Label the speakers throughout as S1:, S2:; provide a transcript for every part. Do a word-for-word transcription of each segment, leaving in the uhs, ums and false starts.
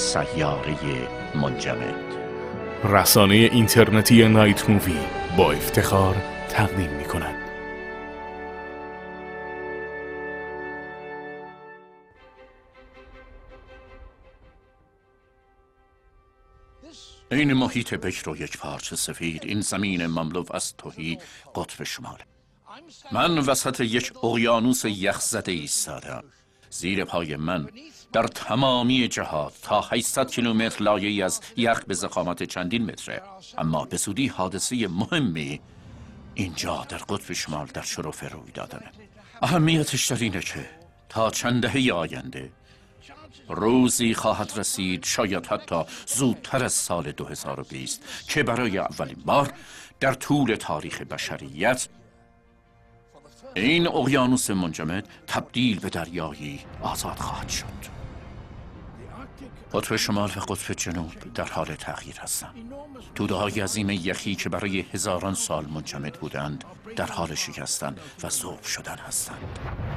S1: سیاره منجمد.
S2: رسانه اینترنتی نایت مووی با افتخار تقدیم می کند.
S1: این محیط بکر و یک پارچه سفید، این زمین مملو از تهی قطب شمال. من وسط یک اقیانوس یخزده ایستادم. زیر پای من در تمامی جهات تا هشتصد کیلومتر لایه‌ای از یخ به ضخامت چندین متره. اما به زودی حادثه مهمی اینجا در قطب شمال در شرف روی دادنه. اهمیتش در اینه که تا چند دهه آینده روزی خواهد رسید، شاید حتی زودتر از سال دو هزار و بیست، که برای اولین بار در طول تاریخ بشریت این اقیانوس منجمد تبدیل به دریایی آزاد خواهد شد. قطب شمال و قطب جنوب در حال تغییر هستند. توده‌های عظیم یخی که برای هزاران سال منجمد بودند در حال شکستن و ذوب شدن هستند.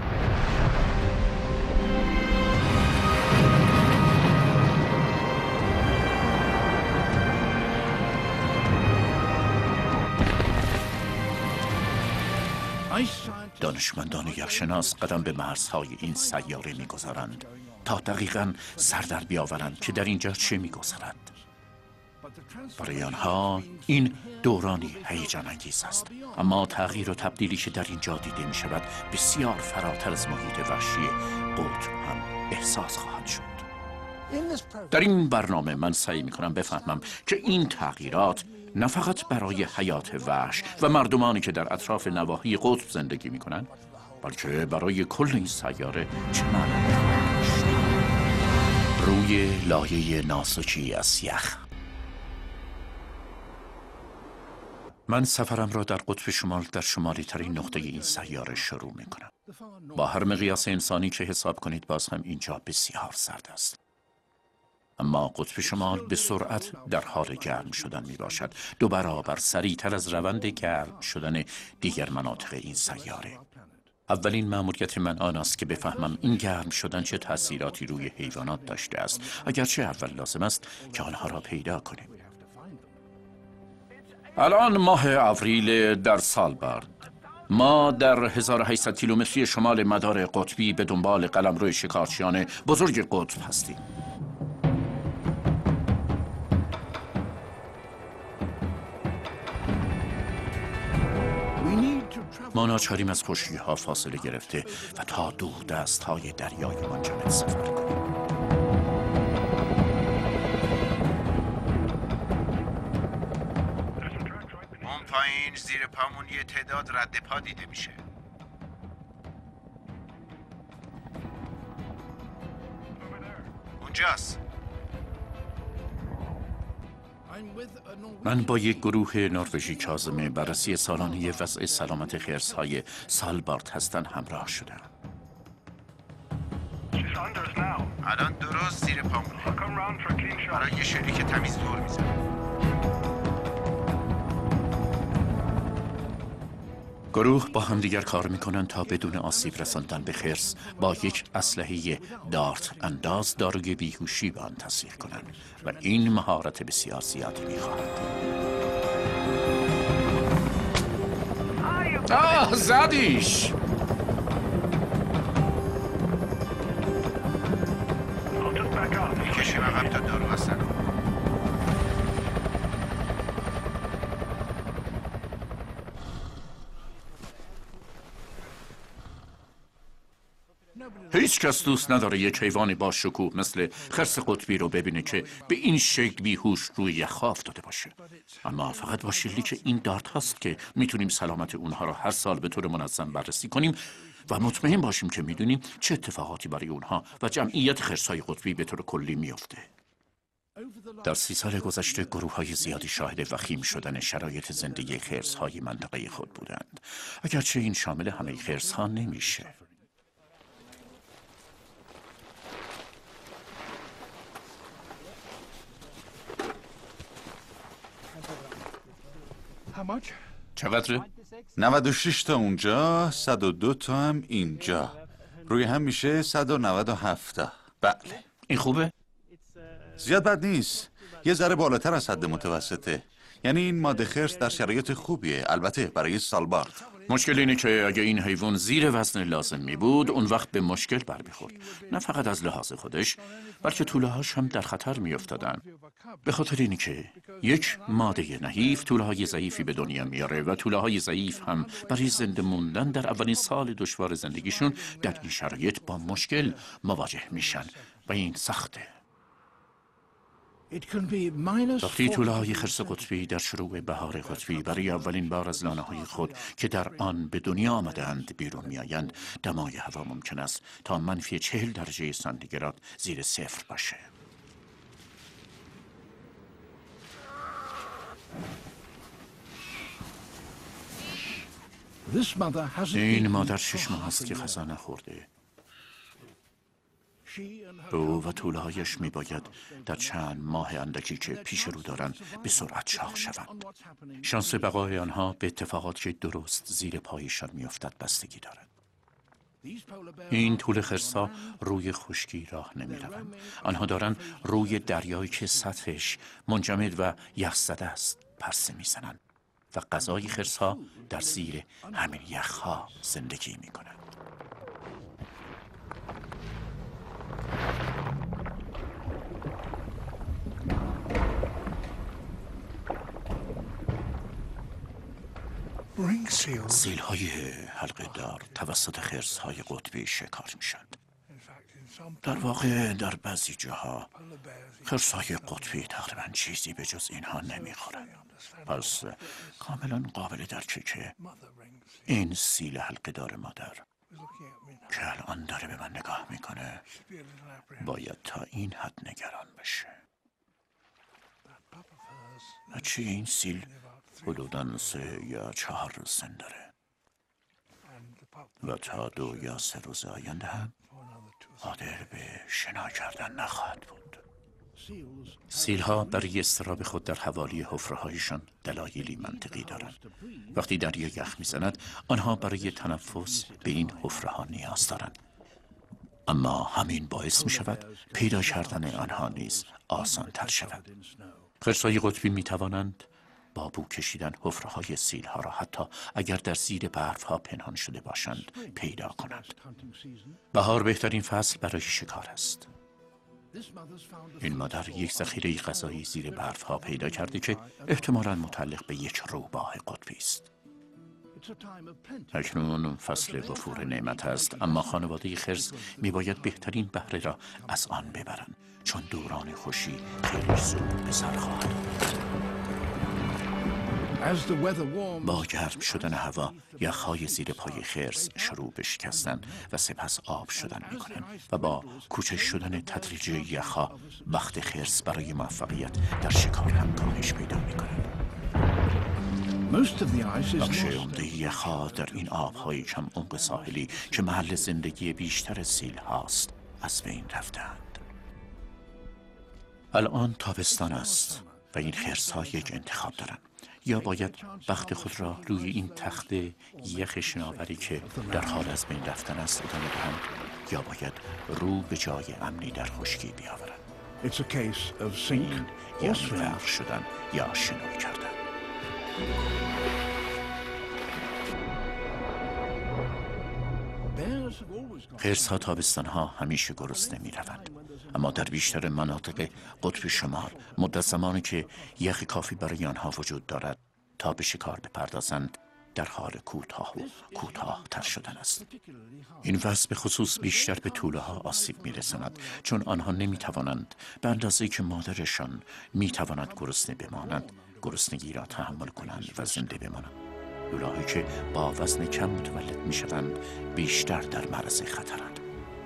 S1: دانشمندان یخشناس قدم به مرزهای این سیاره می‌گذارند تا دقیقاً سر در بیاورند که در اینجا چه می‌گذرد. برای آنها این دورانی هیجان انگیز است، اما تغییر و تبدیلی که در اینجا دیده می‌شود بسیار فراتر از محیط وحشی قطب هم احساس خواهد شد. در این برنامه من سعی می‌کنم بفهمم که این تغییرات نه فقط برای حیات وحش و مردمانی که در اطراف نواحی قطب زندگی می‌کنند، بلکه برای کل این سیاره چه معنی داشت. روی لایه نازکی از یخ. من سفرم را در قطب شمال در شمالی ترین نقطه این سیاره شروع می‌کنم. با هر مقیاس انسانی که حساب کنید باز هم اینجا بسیار سرد است. اما قطب شمال به سرعت در حال گرم شدن می باشد، دو برابر سریعتر از روند گرم شدن دیگر مناطق این سیاره. اولین مأموریت من آن است که بفهمم این گرم شدن چه تأثیراتی روی حیوانات داشته است، اگرچه اول لازم است که آنها را پیدا کنیم. الان ماه آوریل در سالبارد. ما در هزار و هشتصد کیلومتری شمال مدار قطبی به دنبال قلمرو شکارچیان بزرگ قطب هستیم. ما ناچاریم از خشکی‌ها فاصله گرفته و تا دور دست‌های دریای منجمد سفر کنیم.
S3: اون پایین زیر پامون یه تعداد رد پا دیده میشه. اونجاست.
S1: من با یک گروه نروژی کاظمه بررسی سالانه وضع سلامت خرس‌های سالبارد هستن همراه شدم.
S3: الان درست زیر پامونه. برای یه شریک تمیز دور میزنم.
S1: گروه با هم دیگر کار میکنن تا بدون آسیب رساندن به خرس با یک اسلحه دارت انداز داروی بیهوشی به آن تزریق کنند و این مهارت بسیار زیادی میخواهد. آه زدیش!
S3: میکشیم عقب تا دارو هستن.
S1: هیچ کس دوست نداره یک حیوان با شکوه مثل خرس قطبی رو ببینه که به این شکل بیهوش روی یخ افتاده باشه. اما فقط با شلیک این دارت هست که میتونیم سلامت اونها را هر سال به طور منظم بررسی کنیم و مطمئن باشیم که میدونیم چه اتفاقاتی برای اونها و جمعیت خرس‌های قطبی به طور کلی میفته. در سی سال گذشته گروه‌های زیادی شاهد وخیم شدن شرایط زندگی خرس‌های منطقه خود بودند، اگرچه این شامل همه خرس‌ها نمیشه. چقدره؟
S4: نود و شش تا اونجا، صد و دو تا هم اینجا. روی هم میشه صد و نود و هفت تا. بله.
S1: این خوبه؟
S4: زیاد بد نیست. یه ذره بالاتر از حد متوسطه. یعنی این ماده خرس در شرایط خوبیه، البته برای سالبارد.
S1: مشکل اینه که اگه این حیوان زیر وزن لازم می بود اون وقت به مشکل بر میخورد. نه فقط از لحاظ خودش بلکه طوله‌هاش هم در خطر می افتادن. به خاطر اینه که یک ماده نحیف طوله‌های ضعیفی به دنیا میاره و طوله‌های ضعیف هم برای زنده موندن در اولین سال دشوار زندگیشون در این شرایط با مشکل مواجه میشن و این سخته. وقتی طوله‌های خرس قطبی در شروع بهار قطبی برای اولین بار از لانه‌های خود که در آن به دنیا آمدند بیرون می‌آیند، دمای هوا ممکن است تا منفی چهل درجه سانتیگراد زیر صفر باشه. این مادر شش ماه است که غذا نخورده. او و طولهایش می باید در چند ماه اندکی که پیش رو دارن به سرعت چاق شوند. شانس بقای آنها به اتفاقات که درست زیر پایشان می افتد بستگی دارد. این طول خرس‌ها روی خشکی راه نمی روند. آنها دارن روی دریایی که سطحش منجمد و یخزده است پرسه می زنند و غذای خرس‌ها در زیر همین یخها زندگی می کنند. سیل های حلقه دار توسط خرس های قطبی شکار می شد. در واقع در بعضی جاها خرس های قطبی تقریبا چیزی به جز اینها نمی خورند. پس کاملا قابل درکه که این سیل حلقه دار مادر که الان داره به من نگاه میکنه باید تا این حد نگران بشه. بچه این سیل حدوداً سه یا چهار روز سن داره و تا دو یا سه روز آینده هم قادر به شنا کردن نخواهد بود. سیل ها برای اضطراب خود در حوالی حفره‌هایشان دلایلی منطقی دارند. وقتی دریا یخ میزند آنها برای تنفس به این حفره‌ها نیاز دارند. اما همین باعث می شود پیدا کردن آنها نیز آسان تر شود. خرس‌های قطبی می توانند با بو کشیدن حفره‌های سیل ها را حتی اگر در زیر برف ها پنهان شده باشند پیدا کنند. بهار بهترین فصل برای شکار است. این مادر یک ذخیره غذایی زیر برف ها پیدا کرده که احتمالاً متعلق به یک روباه قطبی است. اکنون فصل وفور نعمت است، اما خانواده خرس می باید بهترین بهره را از آن ببرند چون دوران خوشی خیلی زود به سر خواهد آمد. با گرم شدن هوا یخهای زیر پای خرس شروع به شکستن و سپس آب شدن می کنند و با کوچک شدن تدریجی یخها بخت خرس برای موفقیت در شکار هم کاهش پیدا می کند. بخش عمده یخها در این آبهای کم عمق ساحلی که محل زندگی بیشتر سیل هاست از بین رفتند. الان تابستان است و این خرس ها یک انتخاب دارند. یا باید بخت خود را روی این تخت یخ شناوری که در حال از بین رفتن است ادامه دهند یا باید رو به جای امنی در خشکی بیاورند. این یعنی غرق شدن یا شنا کردن. خرس ها تابستان ها همیشه گرسنه می روند. اما در بیشتر مناطق قطب شمال مدت زمانی که یخ کافی برای آنها وجود دارد تا به شکار بپردازند در حال کوتاه و کوتاه تر شدن است. این وضع به خصوص بیشتر به توله ها آسیب می رساند چون آنها نمی توانند به اندازه‌ای که مادرشان می تواند گرسنه بمانند گرسنگی را تحمل کنند و زنده بمانند. لوله‌هایی که با وزن کم متولد می شوند بیشتر در معرض خطرند.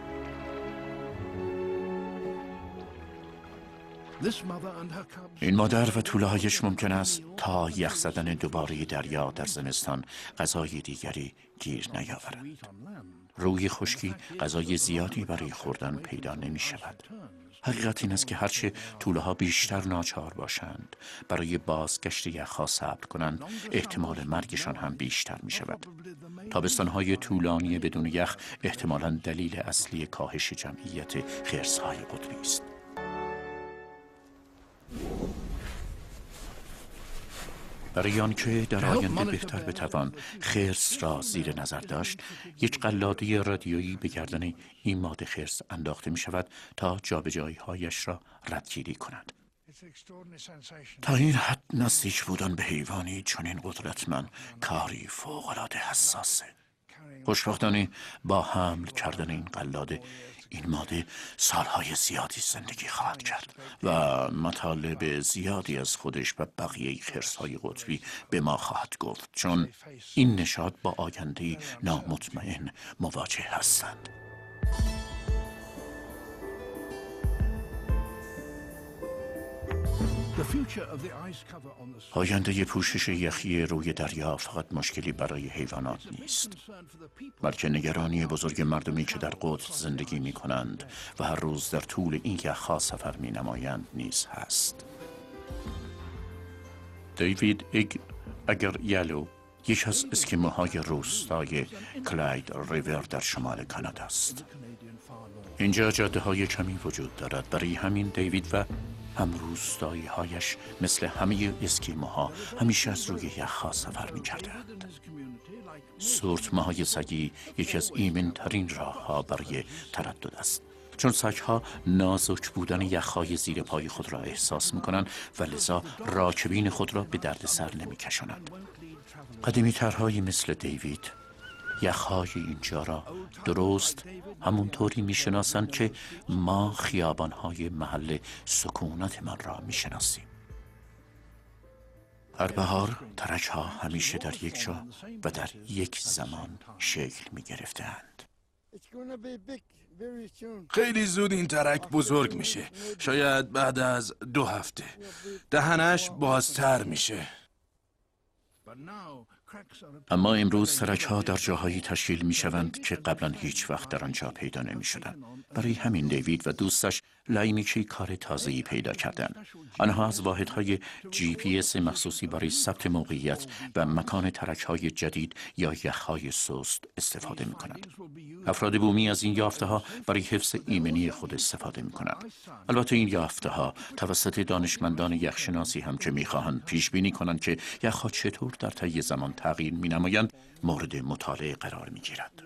S1: این مادر و توله‌هایش ممکن است تا یخ زدن دوباره دریا در زمستان غذای دیگری گیر نیاورند. روی خشکی غذای زیادی برای خوردن پیدا نمی شود. حقیقت این است که هرچه توله‌ها بیشتر ناچار باشند برای بازگشت یخها صبر کنند احتمال مرگشان هم بیشتر می شود. تابستان‌های طولانی بدون یخ احتمالاً دلیل اصلی کاهش جمعیت خرس‌های قطبی است. برای آنکه در آینده بهتر بتوان خرس را زیر نظر داشت، یک قلاده رادیویی به گردن این ماده خرس انداخته می شود تا جابجایی‌هایش را ردگیری کند. تا این حد نزدیک بودن به حیوانی چنین قدرتمند کاری فوق‌العاده حساسه. خوشبختانه با حمل کردن این قلاده این ماده سالهای زیادی زندگی خواهد کرد و مطالب زیادی از خودش و بقیه خرس‌های قطبی به ما خواهد گفت، چون این نژاد با آینده نامطمئن مواجه هستند. آینده پوشش یخی روی دریا فقط مشکلی برای حیوانات نیست، بلکه نگرانی بزرگ مردمی که در قطب زندگی می کنند و هر روز در طول این یخها سفر می نمایند نیز هست. دیوید اگ اگر یالو یک از اسکیموهای روستای کلاید ریور در شمال کانادا است. اینجا جاده های کمی وجود دارد، برای همین دیوید و هم روستایی هایش مثل همه اسکیموها همیشه از روی یخها سفر می کردند. سورتمه‌های سگی یکی از ایمن‌ترین راه‌ها برای تردد است، چون سگ‌ها نازک بودن یخهای زیر پای خود را احساس می کنند و لذا راکبین خود را به دردسر نمی کشانند. قدیمی ترهایی مثل دیوید یخهای اینجا را درست همونطوری میشناسند که ما خیابانهای محل سکونت من را میشناسیم. هر بهار ترک‌ها همیشه در یک جا و در یک زمان شکل میگرفتند.
S5: خیلی زود این ترک بزرگ میشه، شاید بعد از دو هفته. دهنش بازتر میشه.
S1: اما امروز ترک‌ها در جاهایی تشکیل می شوند که قبلا هیچ وقت در آنجا پیدا نمی شدند. برای همین دیوید و دوستش لایمیچی کار تازه‌ای پیدا کردند. آنها از واحدهای جی پی اس مخصوصی برای ثبت موقعیت و مکان ترک‌های جدید یا یخ‌های سست استفاده می کنند. افراد بومی از این یافته‌ها برای حفظ ایمنی خود استفاده می کنند. البته این یافته‌ها توسط دانشمندان یخشناسی هم که می خواهند پیش بینی کنند که یخ‌ها چطور در طی زمان تغییر می نمایند مورد مطالعه قرار می گیرد.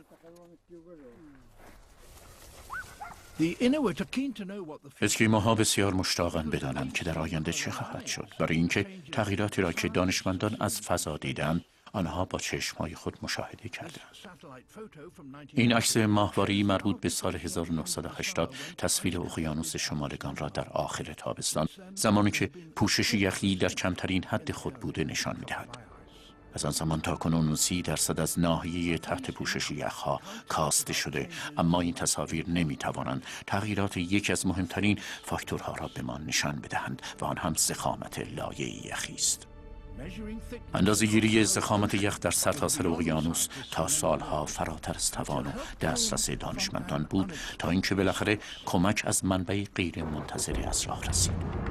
S1: اسکیموها بسیار مشتاقند بدانند که در آینده چه خواهد شد، برای اینکه تغییراتی را که دانشمندان از فضا دیدند آنها با چشمهای خود مشاهده کردند. این عکس ماهواره‌ای مربوط به سال هزار و نهصد و هشتاد تصویر اقیانوس شمالگان را در آخر تابستان، زمانی که پوشش یخی در کمترین حد خود بوده، نشان می‌دهد. از آن زمان تا کنون سی درصد از ناحیه تحت پوشش یخها کاسته شده، اما این تصاویر نمی‌توانند تغییرات یکی از مهمترین فاکتورها را به ما نشان بدهند و آن هم ضخامت لایه یخی است. اندازه‌گیری ضخامت یخ در سرتاسر اقیانوس تا سالها فراتر از توان و دسترس دانشمندان بود، تا اینکه بالاخره کمک از منبع غیر منتظره از راه رسید.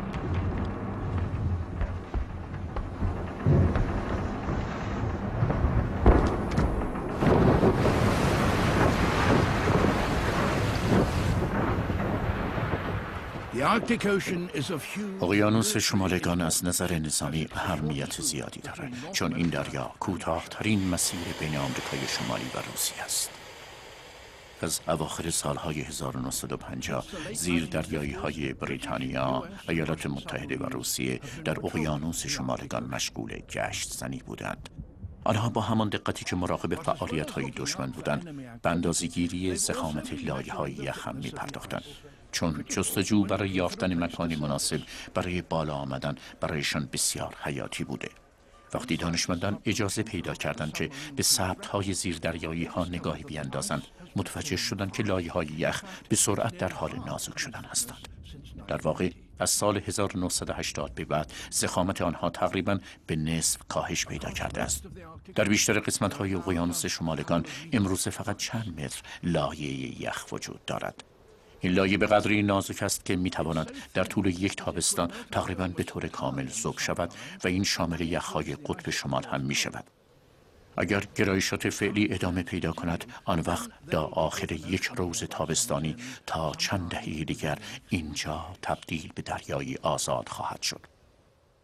S1: اقیانوس شمالگان از نظر نظامی اهمیت زیادی دارد، چون این دریا کوتاه‌ترین مسیر بین آمریکای شمالی و روسیه است. از اواخر سالهای هزار و نهصد و پنجاه زیر دریایی های بریتانیا، ایالات متحده و روسیه در اقیانوس شمالگان مشغول گشت زنی بودند. آنها با همان دقتی که مراقب فعالیت‌های دشمن بودند، به اندازه‌گیری ضخامت لایه‌های یخ هم می‌پرداختند، چون جستجو برای یافتن مکانی مناسب برای بالا آمدن برایشان بسیار حیاتی بوده. وقتی دانشمندان اجازه پیدا کردند که به سبدهای زیردریایی ها نگاهی بیاندازند، متوجه شدند که لایه‌های یخ به سرعت در حال نازک شدن هستند. در واقع از سال هزار و نهصد و هشتاد به بعد ضخامت آنها تقریباً به نصف کاهش پیدا کرده است. در بیشتر قسمت‌های اقیانوس شمالگان امروزه فقط چند متر لایه یخ وجود دارد. این لایه به قدری نازک است که میتواند در طول یک تابستان تقریباً به طور کامل ذوب شود و این شامل یخهای قطب شمال هم می شود. اگر گرایشات فعلی ادامه پیدا کند، آن وقت تا آخر یک روز تابستانی تا چند دهه دیگر اینجا تبدیل به دریایی آزاد خواهد شد.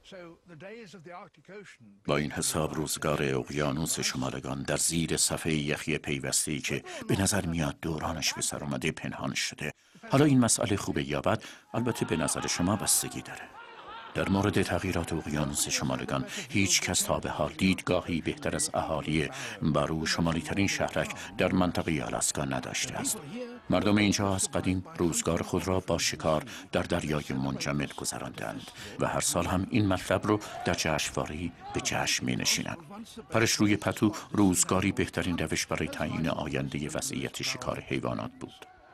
S1: با این حساب روزگار اقیانوس شمالگان در زیر صفحه یخی پیوسته‌ای که به نظر میاد دورانش به سر اومده پنهان شده. حالا این مسئله خوبه یا بد؟ البته به نظر شما بستگی داره. در مورد تغییرات اقیانوس شمالگان هیچ کس تا به حال دیدگاهی بهتر از اهالی بارو، شمالی ترین شهرک در منطقه آلاسکا نداشته است. مردم اینجا از قدیم روزگار خود را با شکار در دریای منجمد گذراندند و هر سال هم این مطلب رو در جشنواره‌ای به جشن می نشینند. پرش روی پتو روزگاری بهترین روش برای تعیین آینده وضعیت شکار حیوانات بود.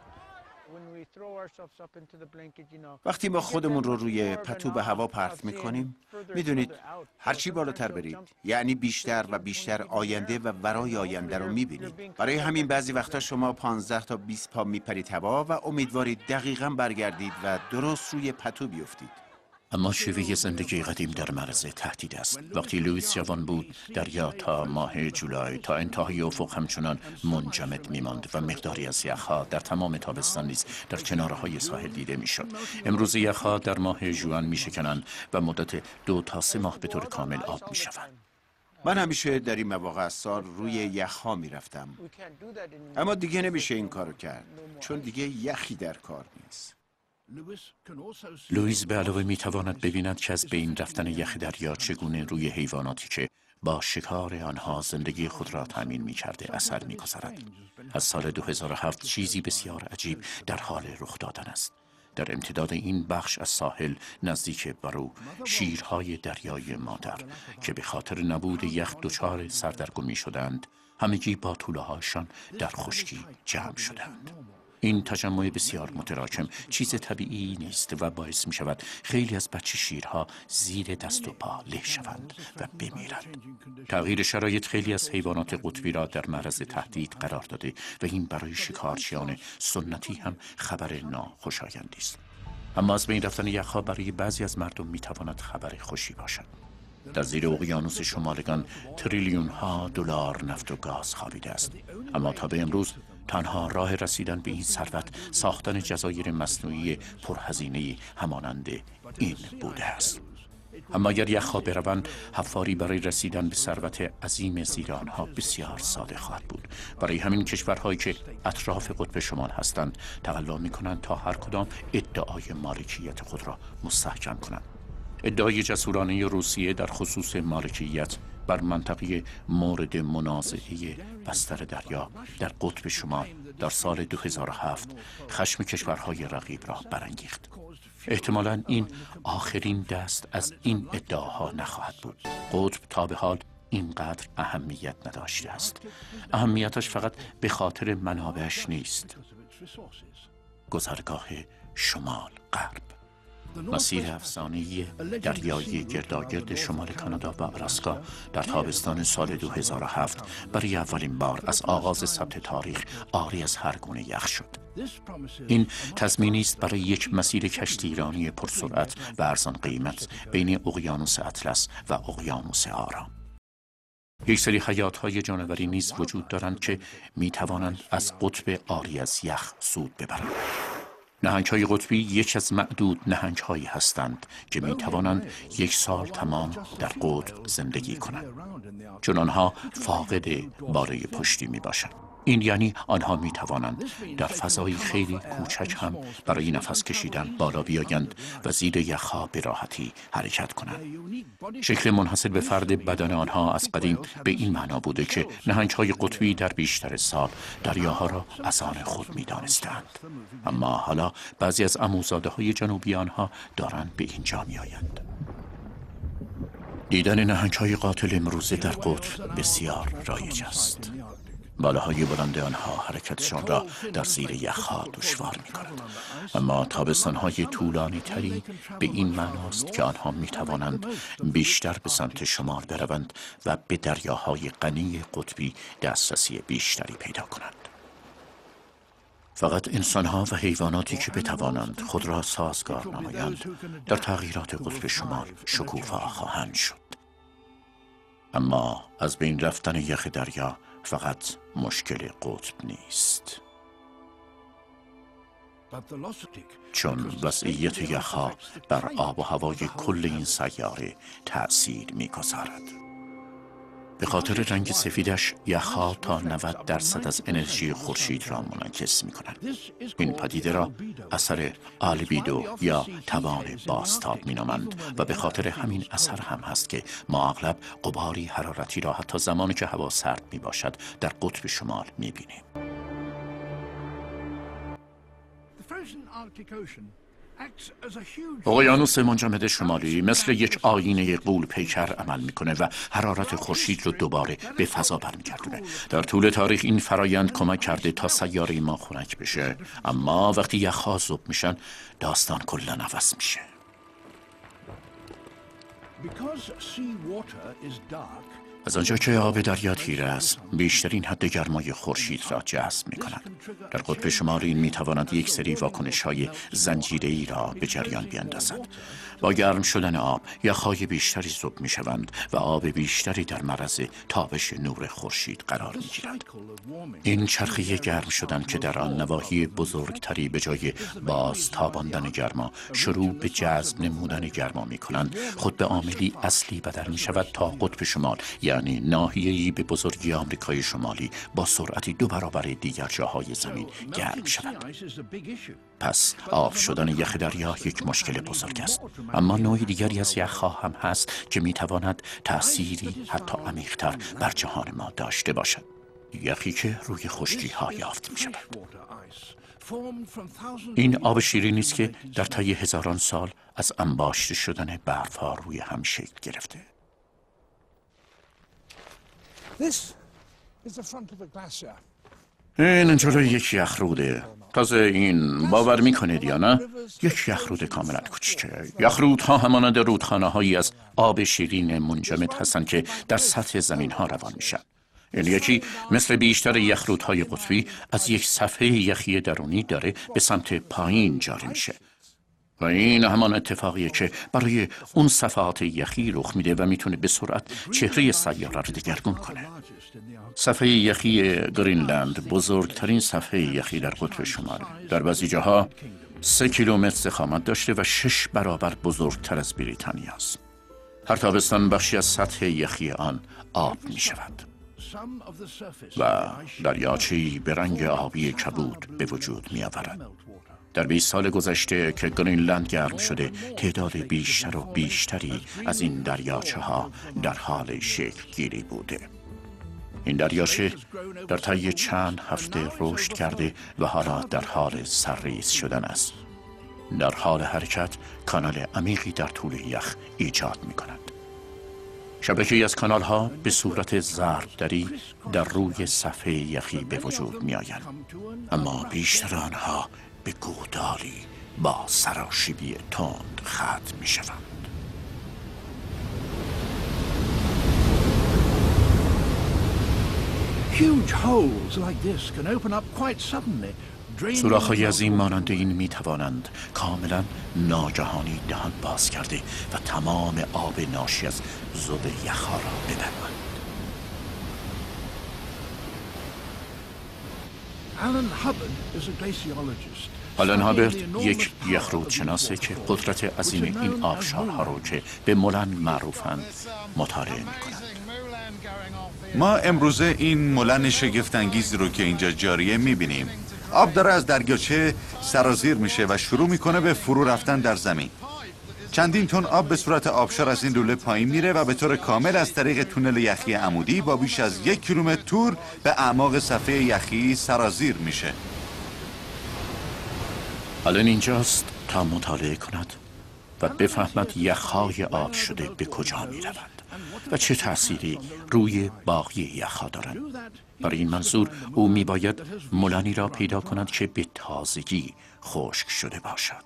S6: وقتی ما خودمون رو روی پتو به هوا پرت میکنیم، میدونید هرچی بالاتر برید یعنی بیشتر و بیشتر آینده و ورای آینده رو میبینید. برای همین بعضی وقتا شما پانزده تا بیست پا میپرید هوا و امیدوارید دقیقاً برگردید و درست روی پتو بیفتید.
S1: اما شیوه زندگی قدیم در معرض تهدید است. وقتی لوئیس جوان بود، دریا تا ماه جولای تا انتهای افق همچنان منجمد می‌ماند و مقداری از یخها در تمام تابستان نیز در کنارهای ساحل دیده می‌شد. امروز یخها در ماه ژوئن می‌شکنند و مدت دو تا سه ماه به طور کامل آب می‌شوند.
S6: من همیشه در این مواقع از سال روی یخها میرفتم، اما دیگه نمیشه این کارو کرد چون دیگه یخی در کار نیست.
S1: لوئیس به علاوه میتواند ببیند که از بین رفتن یخ دریا چگونه روی حیواناتی که با شکار آنها زندگی خود را تأمین میکرده اثر میگذارد. از سال دو هزار و هفت چیزی بسیار عجیب در حال رخ دادن است. در امتداد این بخش از ساحل نزدیک بارو، شیرهای دریای مادر که به خاطر نبود یخ دچار سردرگمی شدند، همگی با طوله‌هاشان در خشکی جمع شدند. این تجمع بسیار متراکم چیز طبیعی نیست و باعث می شود خیلی از بچه شیرها زیر دست و پا له شوند و بمیرند. تغییر شرایط خیلی از حیوانات قطبی را در معرض تهدید قرار داده و این برای شکارچیان سنتی هم خبر ناخوشایندی است. اما از بین رفتن یخها برای بعضی از مردم می تواند خبر خوشی باشد. در زیر اقیانوس شمالگان تریلیون ها دلار نفت و گاز خوابیده است. اما تا به امروز تنها راه رسیدن به این ثروت ساختن جزایر مصنوعی پرهزینه همانند این بوده است. اما اگر یخها بروند، حفاری برای رسیدن به ثروت عظیم زیر آنها بسیار ساده خواهد بود. برای همین کشورهایی که اطراف قطب شمال هستند تقلا می‌کنند تا هر کدام ادعای مالکیت خود را مستحکم کنند. ادعای جسورانه روسیه در خصوص مالکیت بر منطقه مورد منازعه بستر دریا در قطب شمال در سال دو هزار و هفت خشم کشورهای رقیب را برانگیخت. احتمالاً این آخرین دست از این ادعاها نخواهد بود. قطب تا به حال اینقدر اهمیت نداشته است. اهمیتش فقط به خاطر منابعش نیست. گذرگاه شمال غرب، مسیر افسانه‌ای دریایی گرداگرد شمال کانادا و آلاسکا در تابستان سال دو هزار و هفت برای اولین بار از آغاز ثبت تاریخ عاری از هر گونه یخ شد. این تضمینی است برای یک مسیر کشتیرانی پرسرعت و ارزان قیمت بین اقیانوس اطلس و اقیانوس آرام. یک سری حیات‌های جانوری نیز وجود دارند که می توانند از قطب عاری از یخ سود ببرند. نهنگ‌های قطبی یک از معدود نهنگ‌هایی هستند که می توانند یک سال تمام در قطب زندگی کنند، چون آنها فاقد باره پشتی می باشند. این یعنی آنها می توانند در فضای خیلی کوچک هم برای نفس کشیدن بالا بیایند و زیر یخها به راحتی حرکت کنند. شکل منحصر به فرد بدن آنها از قدیم به این معنا بوده که نهنگ‌های قطبی در بیشتر سال دریاها را از آن خود می دانستند. اما حالا بعضی از عموزاده‌های جنوبی آنها دارند به اینجا می آیند. دیدن نهنگ‌های قاتل امروزه در قطب بسیار رایج است. بالاهای بلند آنها حرکتشان را در زیر یخها دشوار می کند. اما تابستانهای طولانی تری به این معناست که آنها می توانند بیشتر به سمت شمال بروند و به دریاهای غنی قطبی دسترسی بیشتری پیدا کنند. فقط انسانها و حیواناتی که بتوانند خود را سازگار نمایند در تغییرات قطب شمال شکوفا خواهند شد. اما از بین رفتن یخ دریا فقط مشکل قطب نیست. چون وضعیت یخها بر آب و هوای کل این سیاره تأثیر می‌گذارد. به خاطر رنگ سفیدش یخها تا نود درصد از انرژی خورشید را منعکس می‌کنند. این پدیده را اثر آلبیدو یا توان بازتاب می‌نامند و به خاطر همین اثر هم هست که ما اغلب غباری حرارتی را حتی زمانی که هوا سرد می‌باشد در قطب شمال می‌بینیم. اقیانوس منجمد شمالی مثل یک آینه غول پیکر عمل میکنه و حرارت خورشید رو دوباره به فضا برمیگردونه. در طول تاریخ این فرایند کمک کرده تا سیاره ما خنک بشه، اما وقتی یخها ذوب میشن داستان کلا عوض میشه. از آنجا که آب دریا تیره است، بیشترین حد گرمای خورشید را جذب می کند. در قطب شمالی این می تواند یک سری واکنش های زنجیره‌ای را به جریان بیندازد. با گرم شدن آب، یخهای بیشتری ذوب می شوند و آب بیشتری در معرض تابش نور خورشید قرار می گیرد. این چرخه گرم شدن که در آن نواحی بزرگتری به جای باز تاباندن گرما شروع به جذب نمودن گرما می کنند، خود به عاملی اصلی بدل می شود تا قطب شمال، یعنی ناحیه‌ای به بزرگی آمریکای شمالی با سرعتی دو برابر دیگر جاهای زمین گرم شود. پس آب شدن یخ دریا یک مشکل بزرگ است، اما نوع دیگری از یخها هم هست که میتواند تأثیری حتی عمیق‌تر بر جهان ما داشته باشد. یخی که روی خشکی ها یافت می شود. این آب شیرینی است که در طی هزاران سال از انباشته شدن برف ها روی هم شکل گرفته. این جلوی یک یخروده. تازه این باور میکنید یا نه؟ یک یخرود کاملا کوچیکه. یخرودها همانند رودخانه هایی از آب شیرین منجمد هستند که در سطح زمین ها روان میشن. این یکی مثل بیشتر یخرودهای قطبی از یک صفحه یخی درونی داره به سمت پایین جاری میشه. و این همان اتفاقیه که برای اون صفحات یخی رخ میده و میتونه به سرعت چهره سیاره رو دگرگون کنه. صفحه یخی گرینلند بزرگترین صفحه یخی در قطب شمالی. در بعضی جاها سه کیلومتر ضخامت داشته و شش برابر بزرگتر از بریتانیا است. هر تابستان بخشی از سطح یخی آن آب می شود و دریاچه‌ای به رنگ آبی کبود به وجود می آورد. در بیست سال گذشته که گرینلند گرم شده، تعداد بیشتر و بیشتری از این دریاچه ها در حال شکل گیری بوده. این دریاچه در طی چند هفته رشد کرده و حالا در حال سرریز شدن است. در حال حرکت کانال عمیقی در طول یخ ایجاد می کند. شبکه‌ای از کانال ها به صورت ضربدری در روی صفحه یخی به وجود می آیند، اما بیشتر آنها به گودالی با سراشیبی تند ختم می شوند. سوراخ‌های عظیم مانند این می توانند کاملا ناگهانی دهان باز کرده و تمام آب ناشی از ذوب یخها را ببرند. آلن هابرد یک یخرودشناسه که قدرت عظیم این آبشارها رو که به مولن معروفند مطالعه می‌کند.
S4: ما امروزه این مولن شگفت‌انگیزی رو که اینجا جاریه می‌بینیم. آب داره از دریاچه سرازیر میشه و شروع میکنه به فرو رفتن در زمین. چندین تن آب به صورت آبشار از این لوله پایین میره و به طور کامل از طریق تونل یخی عمودی با بیش از یک کیلومتر طول به اعماق صفحه یخی سرازیر میشه.
S1: آلن اینجاست تا مطالعه کند و بفهمد یخهای آب شده به کجا می روند و چه تأثیری روی باقی یخها دارند. برای این منظور او می باید مولانی را پیدا کند که به تازگی خشک شده باشد.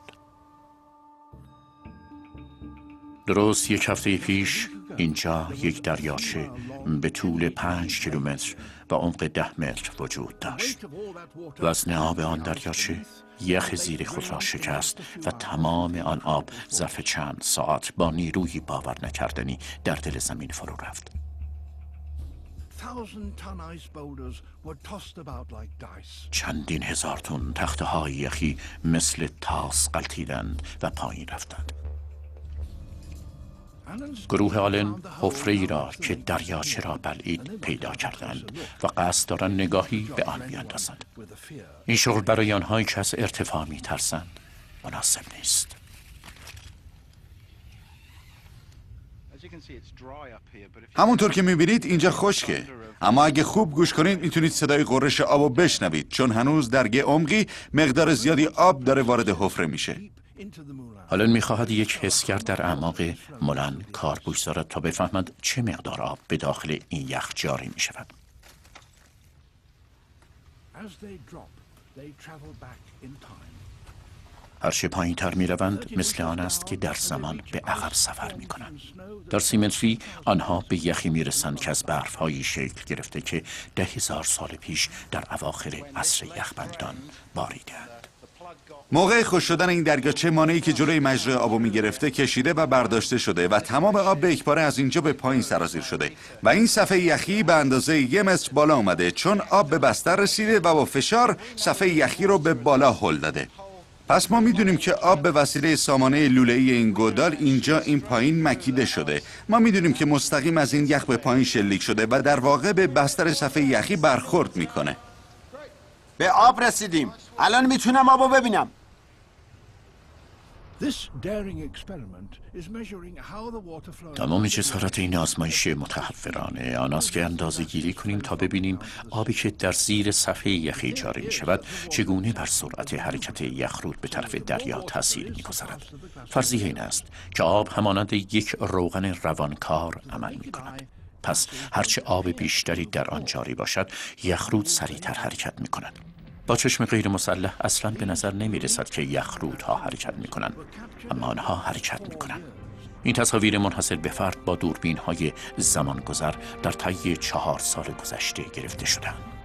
S1: درست یک هفته پیش اینجا یک دریاچه به طول پنج کیلومتر و عمق ده متر وجود داشت. وزن آب آن دریاچه یخ زیر خود را شکست و تمام آن آب ظرف چند ساعت با نیروی باور نکردنی در دل زمین فرو رفت. چندین هزار تن تخته های یخی مثل تاس غلطیدند و پایین رفتند. گروه آلن حفره ای را که دریاچه را بلعید پیدا کردند و قصد دارند نگاهی به آن بیاندازند. این شغل برای آنهایی که از ارتفاع می ترسند مناسب نیست.
S4: همونطور که میبینید اینجا خشکه، اما اگه خوب گوش کنید میتونید صدای غرش آب رو بشنوید، چون هنوز در یه عمقی مقدار زیادی آب داره وارد حفره میشه.
S1: آلن میخواهد یک حسگر در اعماق مولن کار بگذارد تا بفهمد چه مقدار آب به داخل این یخ جاری میشود. هرچه پایین تر می روند مثل آن است که در زمان به عقب سفر می کنند. در سی متری آنها به یخی می رسند که از برف هایی شکل گرفته که ده هزار سال پیش در اواخر عصر یخبندان باریدند.
S4: موقع خشک شدن این دریاچه مانعی که جلوی مجرا آبو می گرفته کشیده و برداشته شده و تمام آب به یکباره از اینجا به پایین سرازیر شده و این صفحه یخی به اندازه یک متر بالا اومده، چون آب به بستر رسیده و با فشار صفحه یخی رو به بالا هل داده. پس ما میدونیم که آب به وسیله سامانه لوله‌ای این گودال اینجا این پایین مکیده شده. ما میدونیم که مستقیم از این یخ به پایین شلیک شده و در واقع به بستر صفحه یخی برخورد میکنه.
S6: به آب رسیدیم. الان میتونم آبو ببینم.
S1: تمام جسارت این آزمایش متحورانه آن است که اندازه گیری کنیم تا ببینیم آبی که در زیر صفحه یخی جاری می شود چگونه بر سرعت حرکت یخرود به طرف دریا تأثیر می گذارد. فرضیه این است که آب همانند یک روغن روانکار عمل می کند. پس هرچه آب بیشتری در آن جاری باشد یخرود سریعتر حرکت می کند. با چشم غیر مسلح اصلا به نظر نمی رسد که یخرودها حرکت می کنند، اما آنها حرکت می کنند. این تصاویر منحصر به فرد با دوربین های زمان گذر در طی چهار سال گذشته گرفته شدند.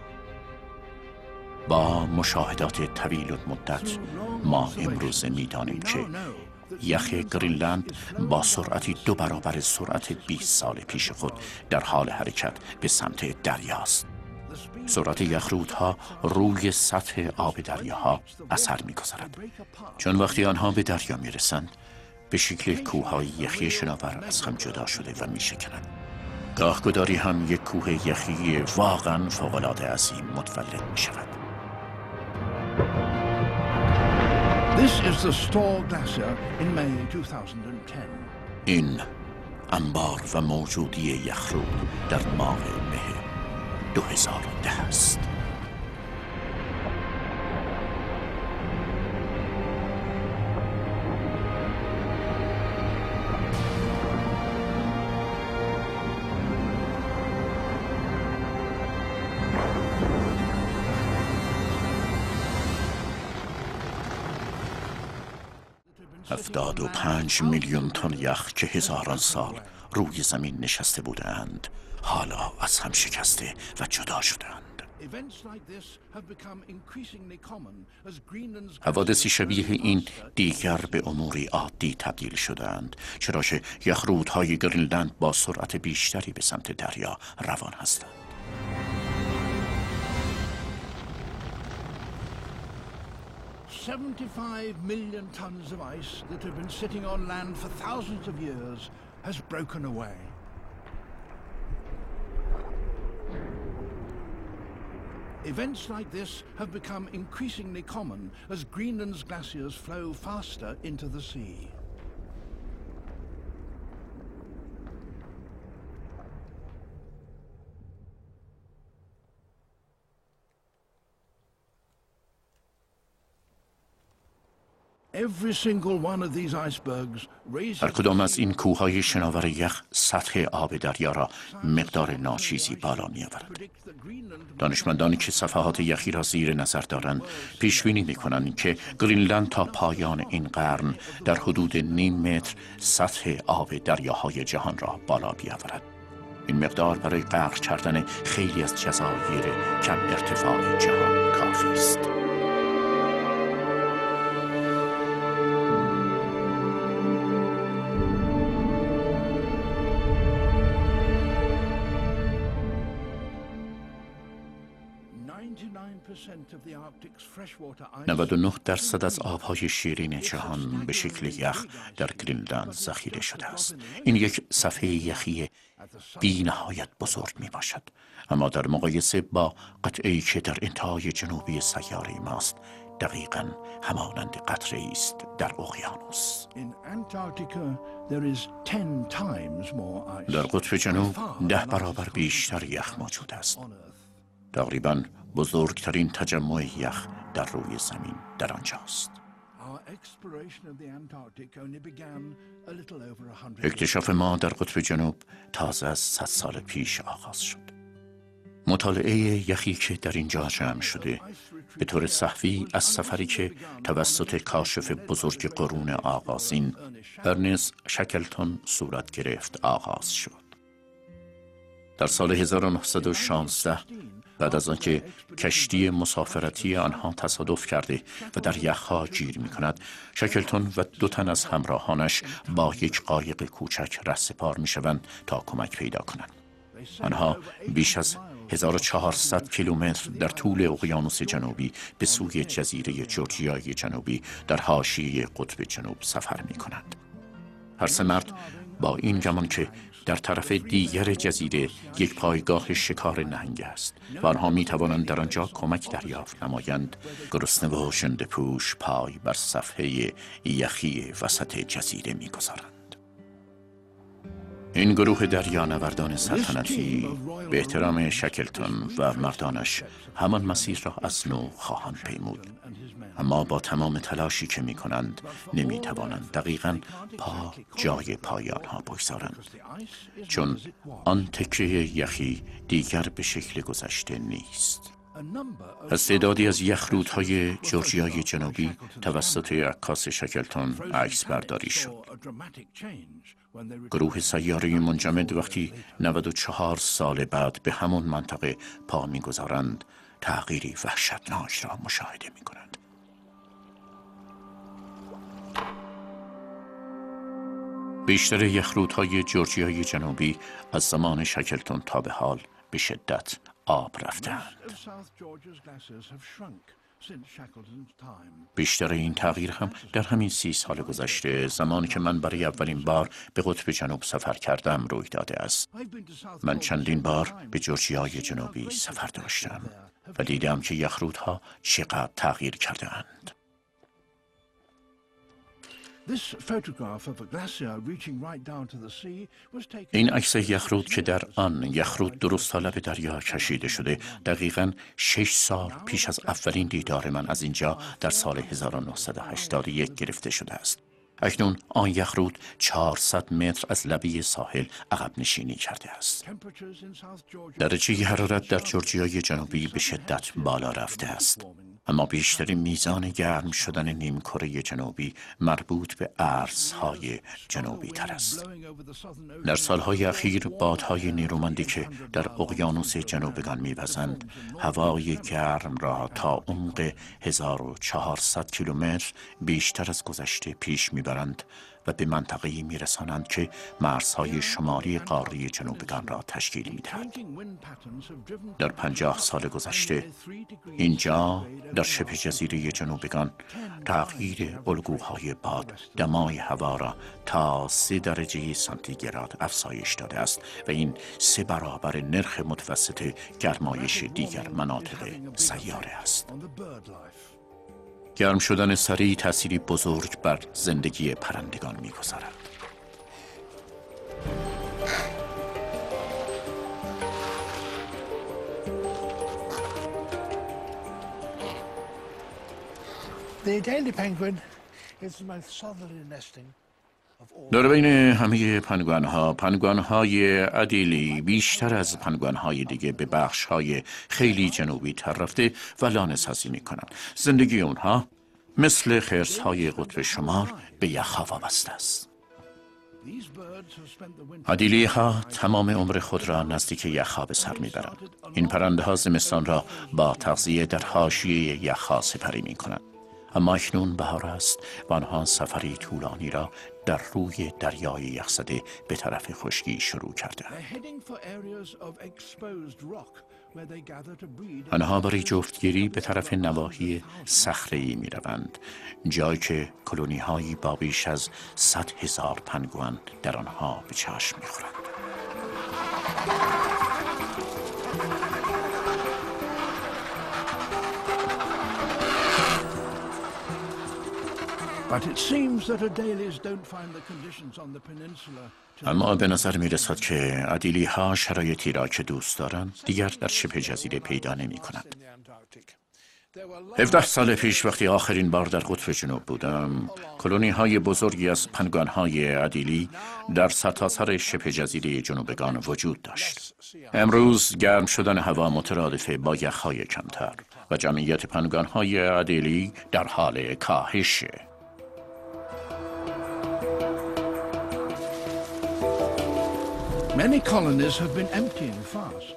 S1: با مشاهدات طویل المدت ما امروز می دانیم که یخ گرینلند با سرعتی دو برابر سرعت بیست سال پیش خود در حال حرکت به سمت دریاست. سرعت یخرودها روی سطح آب دریاها اثر می‌گذارد، چون وقتی آنها به دریا می‌رسند به شکل کوه‌های یخی شناور از هم جدا شده و می‌شکنند. گاهگداری هم یک کوه یخی واقعاً فوق‌العاده عظیم متولد می‌شود. این انبار و موجودی یخرود در ماه مه دو هزار و ده است. هفتاد و پنج میلیون تن یخ که هزاران سال روی زمین نشسته بودند حالا از هم شکسته و جدا شدند. حوادثی شبیه این دیگر به اموری عادی تبدیل شدند، چرا که یخرودهای گرینلند با سرعت بیشتری به سمت دریا روان هستند.
S7: seventy-five million tons of ice that have been sitting on land for thousands of years has broken away. Events like this have become increasingly common as Greenland's glaciers flow faster into the sea. Every single one of these icebergs raises...
S1: هر کدام از این کوههای شناور یخ سطح آب دریا را مقدار ناچیزی بالا می آورد. دانشمندانی که صفحات یخی را زیر نظر دارند پیش بینی می کنند که گرینلند تا پایان این قرن در حدود نیم متر سطح آب دریاهای جهان را بالا بیاورد. این مقدار برای غرق کردن خیلی از جزایر کم ارتفاع جهان کافی است. نود و نه درصد از آبهای شیرین جهان به شکل یخ در گرینلند ذخیره شده است. این یک صفحه یخی بی نهایت بزرگ می باشد، اما در مقایسه با قطعه‌ای که در انتهای جنوبی سیاره ماست دقیقاً همانند قطره‌ای است در اقیانوس. در قطب جنوب ده برابر بیشتر یخ موجود است. تقریباً بزرگترین تجمع یخ در روی زمین در آنجاست. اکتشاف ما در قطب جنوب تازه از صد سال پیش آغاز شد. مطالعه یخی که در اینجا جمع شده به طور سه‌وی از سفری که توسط کاشف بزرگ قرون آغازین ارنست شکلتون صورت گرفت آغاز شد. در سال هزار و نهصد و شانزده بعد از آنکه کشتی مسافرتی آنها تصادف کرده و در یخها گیر می کند، شکلتون و دو تن از همراهانش با یک قایق کوچک رهسپار می شوند تا کمک پیدا کنند. آنها بیش از هزار و چهارصد کیلومتر در طول اقیانوس جنوبی به سوی جزیره جورجیای جنوبی در حاشیه قطب جنوب سفر می کنند. هر سه مرد با این گمان که در طرف دیگر جزیره یک پایگاه شکار نهنگ است و آنها می توانند در آنجا کمک دریافت نمایند، گرسنه و ژنده پوش پای بر صفحه یخی وسط جزیره می گذارند. این گروه دریانوردان سلطنتی به احترام شکلتون و مردانش همان مسیر را از نو خواهند پیمود، اما با تمام تلاشی که می کنند نمی توانند دقیقاً پا جای پای آنها بگذارند، چون آن تکه یخی دیگر به شکل گذشته نیست. از تعدادی از یخرودهای جورجیای جنوبی توسط عکاس شکلتون عکس برداری شد. گروه سیاره منجمد وقتی نود و چهار سال بعد به همون منطقه پا می‌گذارند، تغییری وحشتناک را مشاهده می‌کنند. بیشتر یخرودهای جورجیای جنوبی از زمان شکلتون تا به حال به شدت آب رفتند. بیشتر این تغییر هم در همین سی سال گذشته، زمانی که من برای اولین بار به قطب جنوب سفر کردم، روی داده است. من چندین بار به جورجیای جنوبی سفر داشتم و دیدم که یخرودها چقدر تغییر کرده‌اند. این عکس یخرود که در آن یخرود درست تا لب دریا کشیده شده، دقیقاً شش سال پیش از اولین دیدار من از اینجا در سال هزار و نهصد و هشتاد و یک گرفته شده است. اکنون آن یخرود چهارصد متر از لبه ساحل عقب نشینی کرده است. درجه حرارت در جورجیای جنوبی به شدت بالا رفته است، اما بیشتر میزان گرم شدن نیمکره جنوبی مربوط به ارزهای جنوبی تر است. در سالهای اخیر بادهای نیرومندی که در اقیانوس جنوبگان می‌وزند، هوای گرم را تا عمق هزار و چهارصد کیلومتر بیشتر از گذشته پیش میبرند و به منطقه‌ای میرسانند که مرزهای شمالی قاره جنوبگان را تشکیل میدهد. در پنجاه سال گذشته اینجا در شبه جزیره جنوبگان تغییر الگوهای باد دمای هوا را تا سه درجه سانتیگراد افزایش داده است و این سه برابر نرخ متوسط گرمایش دیگر مناطق سیاره است. گرم شدن سریع تأثیری بزرگ بر زندگی پرندگان می‌گذارد.
S7: The Adelie penguin is the most southerly nesting.
S1: در بین همه پنگوان‌ها، پنگوان‌های ادیلی بیشتر از پنگوان‌های دیگه به بخش‌های خیلی جنوبی تر رفته و لانه‌سازی می‌کنند. زندگی اونها مثل خرس‌های قطب شمال به یخ‌ها وابسته است. ادیلی‌ها تمام عمر خود را نزدیک یخ‌ها به سر می‌برند. این پرنده‌ها زمستان را با تغذیه در حاشیه یخ‌ها سپری می‌کنند. اما اکنون بهار است و آنها سفری طولانی را در روی دریای یخزده به طرف خشکی شروع کردند. آنها برای جفتگیری به طرف نواحی صخره‌ای می‌روند، جایی که کلونی‌هایی با بیش از صد هزار پنگوئن در آنها به چشم می‌خورند. اما به نظر می رسد که ادیلی ها شرایطی را که دوست دارند دیگر در شبه جزیره پیدا نمی کنند. هفده سال پیش وقتی آخرین بار در قطب جنوب بودم، کلونی های بزرگی از پنگوئن های ادیلی در سرتاسر شبه جزیره جنوبگان وجود داشت. امروز گرم شدن هوا مترادف با یخهای کمتر و جمعیت پنگوئن های ادیلی در حال کاهشه.
S7: Many colonies have been emptying fast.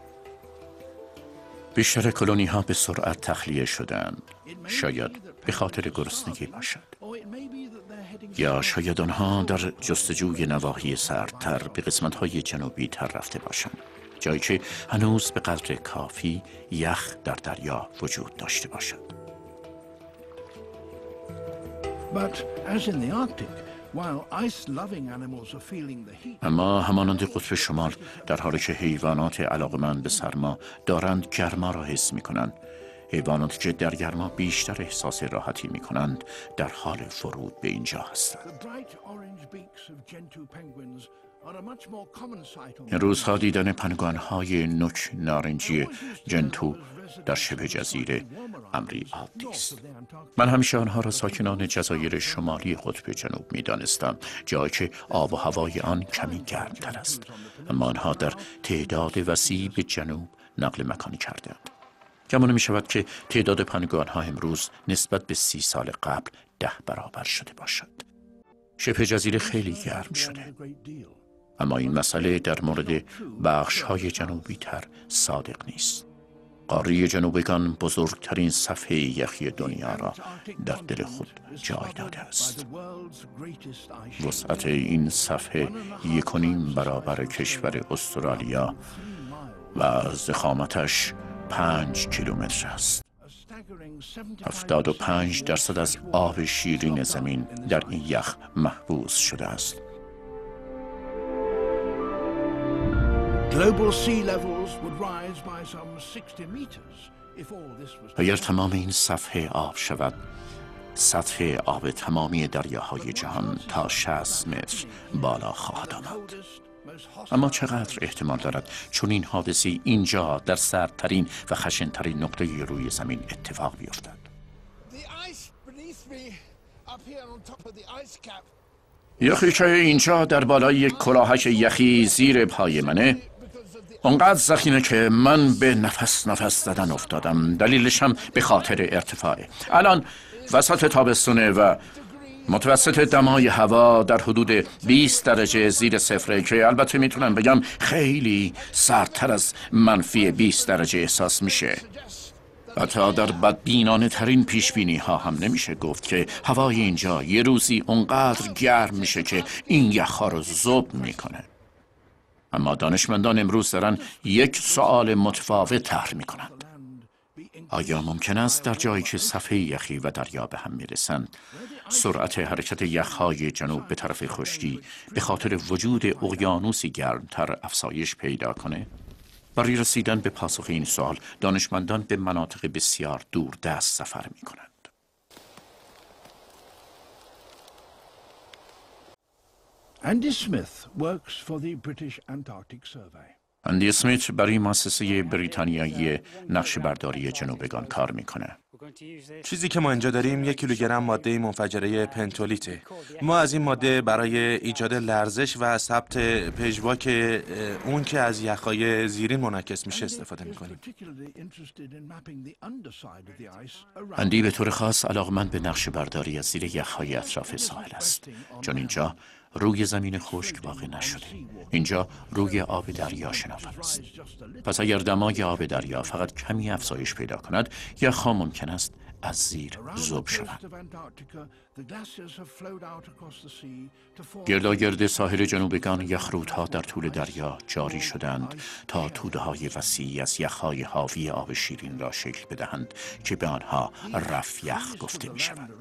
S1: بیشتر کلونی ها به سرعت تخلیه شدند. شاید به خاطر گرسنگی باشد. یا شاید آنها در جستجوی نواحی سردتر به قسمت های جنوبی تر رفته باشند. جایی که هنوز به قدر کافی یخ در دریا وجود داشته باشد.
S7: But as in the Arctic, while ice-loving animals are feeling the heat,
S1: اما همانند قطب شمال در حالی که حیوانات علاقمند به سرما دارند گرما را حس می کنند، حیواناتی که در گرما بیشتر احساس راحتی می کنند در حال فرود به اینجا هستند.
S7: the bright orange beaks of gentoo penguins are a much more common sight on
S1: این روزها دیدن پنگوئن های نوک نارنجی جنتو در شبه جزیره امری عادی است. من همیشه آنها را ساکنان جزایر شمالی قطب جنوب می دانستم، جایی که آب و هوای آن کمی گرمتر است، اما آنها در تعداد وسیع به جنوب نقل مکانی کردند. گمان می شود که تعداد پنگوئن ها امروز نسبت به سی سال قبل ده برابر شده باشد. شبه جزیره خیلی گرم شده، اما این مسئله در مورد بخش های جنوبی تر صادق نیست. قاره جنوبگان بزرگترین صفحه یخی دنیا را در دل خود جای داده است. وسعت این صفحه یک و نیم برابر کشور استرالیا و ضخامتش پنج کیلومتر است. هفتاد و پنج درصد از آب شیرین زمین در این یخ محبوس شده است.
S7: global sea levels would rise by some sixty meters if all this was
S1: اگر تمام این صفحه آب شود، سطح آب تمامی دریاهای جهان تا شصت متر بالا خواهد آمد. اما چقدر احتمال دارد چون این حادثه اینجا در سردترین و خشنترین نقطه روی زمین اتفاق بیفتد؟ یخی که اینجا در بالای یک کلاهک یخی زیر پای منه اونقدر ضخیمه که من به نفس نفس زدن افتادم. دلیلش هم به خاطر ارتفاعه. الان وسط تابستونه و متوسط دمای هوا در حدود بیست درجه زیر صفره که البته میتونم بگم خیلی سردتر از منفی بیست درجه احساس میشه. حتی در بدبینانه ترین پیش بینی ها هم نمیشه گفت که هوای اینجا یه روزی اونقدر گرم میشه که این یخها رو ذوب میکنه. اما دانشمندان امروز دارن یک سوال متفاوت طرح میکنند. آیا ممکن است در جایی که صفحه یخی و دریا به هم میرسند سرعت حرکت یخهای جنوب به طرف خشکی به خاطر وجود اقیانوسی گرمتر افزایش پیدا کنه؟ برای رسیدن به پاسخ این سوال دانشمندان به مناطق بسیار دور دست سفر می کنند.
S7: Andy Smith works for the British Antarctic Survey.
S1: اندی اسمیت برای مؤسسه بریتانیایی نقشه‌برداری جنوبگان کار میکنه.
S5: چیزی که ما اینجا داریم یک کیلوگرم ماده منفجره پنتولیته. ما از این ماده برای ایجاد لرزش و ثبت پژواک اون که از یخهای زیرین منعکس میشه استفاده میکنیم.
S1: اندی به طور خاص علاقمند به نقشه‌برداری از زیر یخهای اطراف ساحل است، چون اینجا روی زمین خشک واقع نشده. اینجا روی آب دریا شناور است. پس اگر دمای آب دریا فقط کمی افزایش پیدا کند، یخها ممکن است از زیر ذوب شوند. گرداگرد ساحل جنوبگان یخرودها در طول دریا جاری شدند تا توده‌های وسیعی از یخهای حاوی آب شیرین را شکل بدهند که به آنها رفیخ گفته می شود.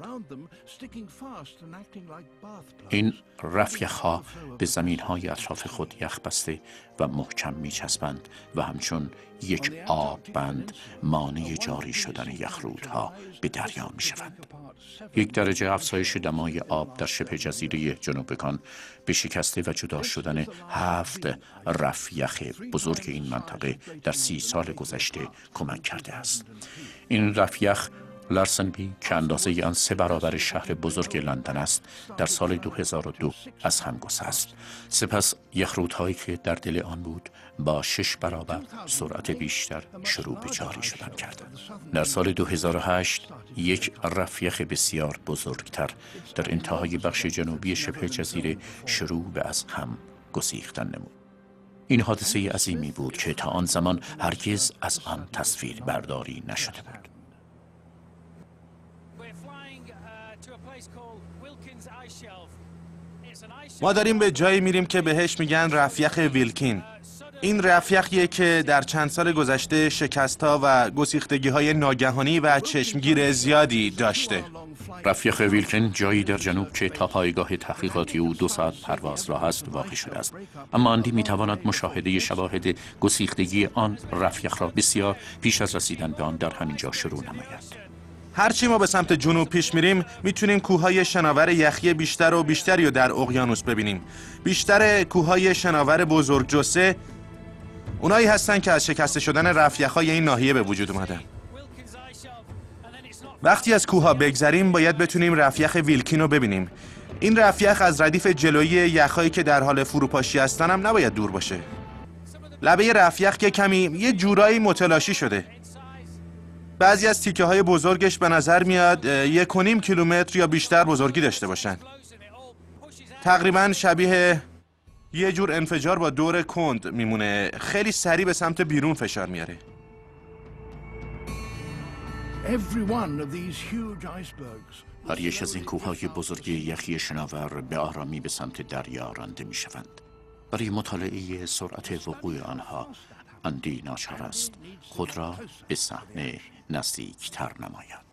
S1: این رفیخها به زمینهای اطراف خود یخ بسته و محکم می چسبند و همچون یک آب بند مانع جاری شدن یخرودها به دریا می شوند. یک درجه افزایش دمای آب در شبه جزیره جنوبگان به شکسته و جدا شدن هفت رفیخ بزرگ این منطقه در سی سال گذشته کمک کرده است. این رفیخ لارسنبی که اندازه آن سه برابر شهر بزرگ لندن است در سال دو هزار و دو از هم گسست. سپس یخرودهایی که در دل آن بود با شش برابر سرعت بیشتر شروع به جاری شدن کردند. در سال دو هزار و هشت یک رفیخ بسیار بزرگتر در انتهای بخش جنوبی شبه جزیره شروع به از هم گسیختن نمود. این حادثه عظیمی بود که تا آن زمان هرگز از آن تصویر برداری نشده بود.
S5: ما داریم به جایی میریم که بهش میگن رفیخ ویلکین. این رفیخیه که در چند سال گذشته شکست‌ها و گسیختگی‌های ناگهانی و چشمگیر زیادی داشته.
S1: رفیخ ویلکین جایی در جنوب که تا پایگاه تحقیقاتی او دو ساعت پرواز راه است واقع شده است، اما اندی میتواند مشاهده شواهد گسیختگی آن رفیخ را بسیار پیش از رسیدن به آن در همین جا شروع نماید.
S5: هرچی ما به سمت جنوب پیش میریم میتونیم کوههای شناور یخی بیشتر و بیشتری رو در اقیانوس ببینیم. بیشتر کوههای شناور بزرگ جثه اونایی هستن که از شکسته شدن رفیخ‌های این ناحیه به وجود اومدن. وقتی از کوهها بگذریم باید بتونیم رفیخ ویلکین رو ببینیم. این رفیخ از ردیف جلویی یخایی که در حال فروپاشی هستن هم نباید دور باشه. لبه رفیخ که کمی یه جورایی متلاشی شده. بعضی از تیکه های بزرگش به نظر میاد یک و نیم کیلومتر یا بیشتر بزرگی داشته باشن. تقریبا شبیه یه جور انفجار با دور کند میمونه. خیلی سریع به سمت بیرون فشار میاره.
S1: هر یک از این کوههای بزرگ یخی شناور به آرامی به سمت دریا رانده می شوند. برای مطالعه سرعت وقوع آنها اندی ناچار است خود را به صحنه نزدیکتر نماید.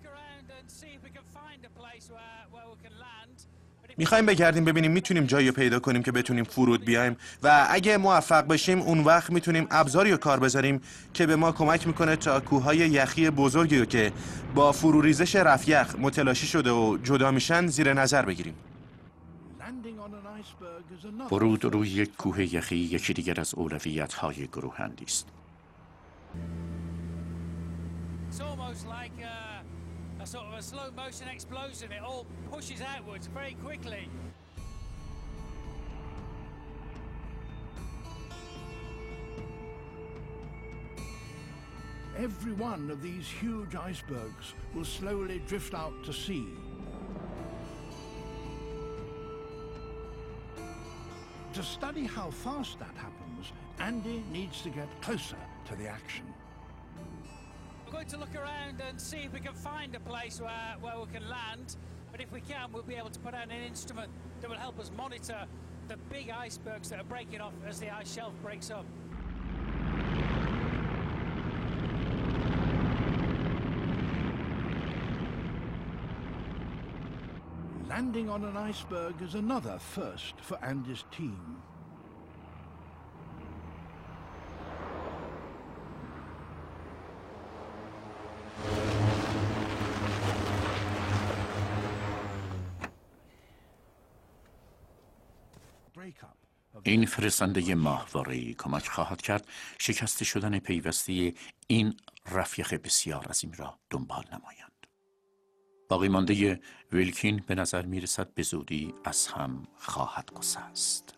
S5: میخوایم بگردیم ببینیم میتونیم جایی رو پیدا کنیم که بتونیم فرود بیایم و اگه موفق بشیم اون وقت میتونیم ابزاری رو کار بذاریم که به ما کمک میکنه تا کوههای یخی بزرگی رو که با فروریزش رفیخ متلاشی شده و جدا میشن زیر نظر بگیریم.
S1: فرود روی یک کوه یخی یکی دیگر از اولویت‌های گروه اندی است.
S7: Every one of these huge icebergs will slowly drift out to sea. To study how fast that happens, Andy needs to get closer to the action.
S8: We're going to look around and see if we can find a place where, where we can land, but if we can, we'll be able to put out an instrument that will help us monitor the big icebergs that are breaking off as the ice shelf breaks up.
S7: Landing on an iceberg is another first for Andy's team.
S1: این فرستنده ماهواره‌ای کمک خواهد کرد شکسته شدن پیوسته این رفیخ بسیار عظیم را دنبال نمایند. باقی مانده ویلکین به نظر می رسد به زودی از هم خواهد گسست.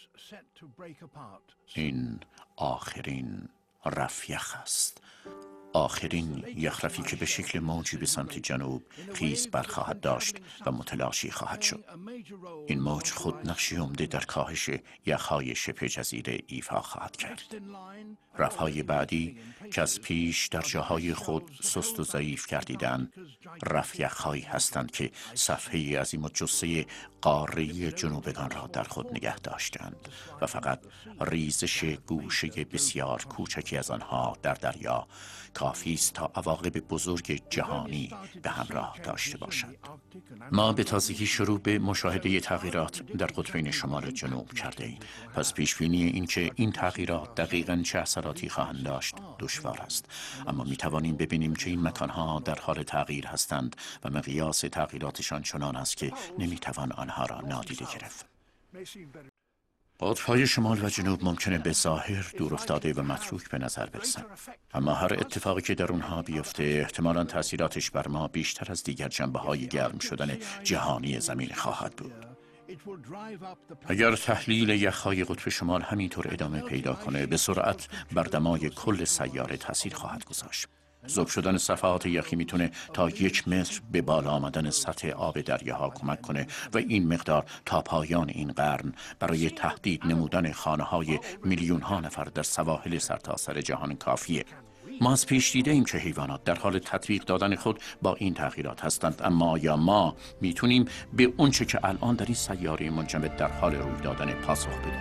S1: این آخرین رفیخ است. آخرین یخرفی که به شکل موجی به سمت جنوب خیز برخواهد داشت و متلاشی خواهد شد. این موج خود نقشی عمده در کاهش یخهای شبه جزیره ایفا خواهد کرد. رفع‌های بعدی که از پیش در جاهای خود سست و ضعیف گردیدند، رفع یخهایی هستند که صفحه عظیم و جثه قاره جنوبگان را در خود نگه داشتند و فقط ریزش گوشه بسیار کوچکی از آنها در دریا کافی است تا عواقب بزرگ جهانی به همراه داشته باشد. ما به تازگی شروع به مشاهده تغییرات در قطبین شمال و جنوب کرده ایم. پس پیشبینی این که این تغییرات دقیقاً چه اثراتی خواهند داشت دشوار است، اما می توانیم ببینیم که این مکانها در حال تغییر هستند و مقیاس تغییراتشان چنان است که نمی توان آنها را نادیده گرفت. قطب‌های شمال و جنوب ممکنه به ظاهر دور افتاده و متروک به نظر برسند، اما هر اتفاقی که در اونها بیفته احتمالاً تأثیراتش بر ما بیشتر از دیگر جنبه‌های گرم شدن جهانی زمین خواهد بود. اگر تحلیل یخهای قطب شمال همینطور ادامه پیدا کنه، به سرعت بر دمای کل سیاره تاثیر خواهد گذاشت. ذوب شدن صفحات یخی میتونه تا یک متر به بالا آمدن سطح آب دریاها کمک کنه و این مقدار تا پایان این قرن برای تهدید نمودن خانه‌های میلیون ها نفر در سواحل سرتاسر جهان کافیه. ما از پیش دیده ایم که حیوانات در حال تطبیق دادن خود با این تغییرات هستند، اما یا ما میتونیم به اونچه که الان در این سیاره منجمد در حال روی دادن پاسخ بدیم.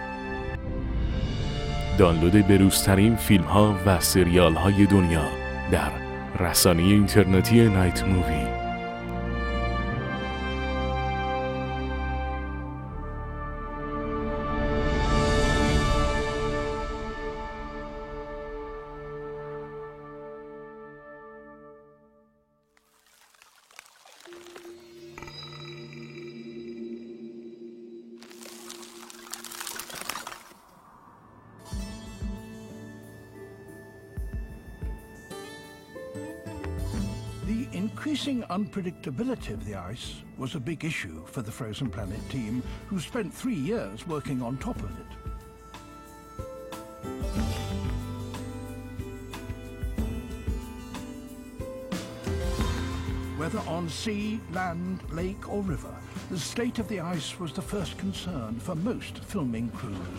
S2: دانلود بروزترین فیلم ها و سریال های دنیا در رسانه اینترنتی نایت مووی.
S7: The increasing unpredictability of the ice was a big issue for the Frozen Planet team, who spent three years working on top of it. Whether on sea, land, lake or river, the state of the ice was the first concern for most filming crews.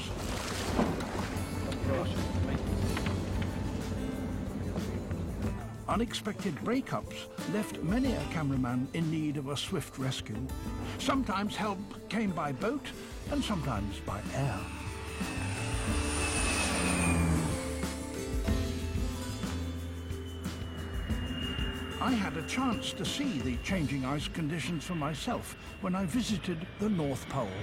S7: Unexpected breakups left many a cameraman in need of a swift rescue. Sometimes help came by boat and sometimes by air. I had a chance to see the changing ice conditions for myself when I visited the North Pole.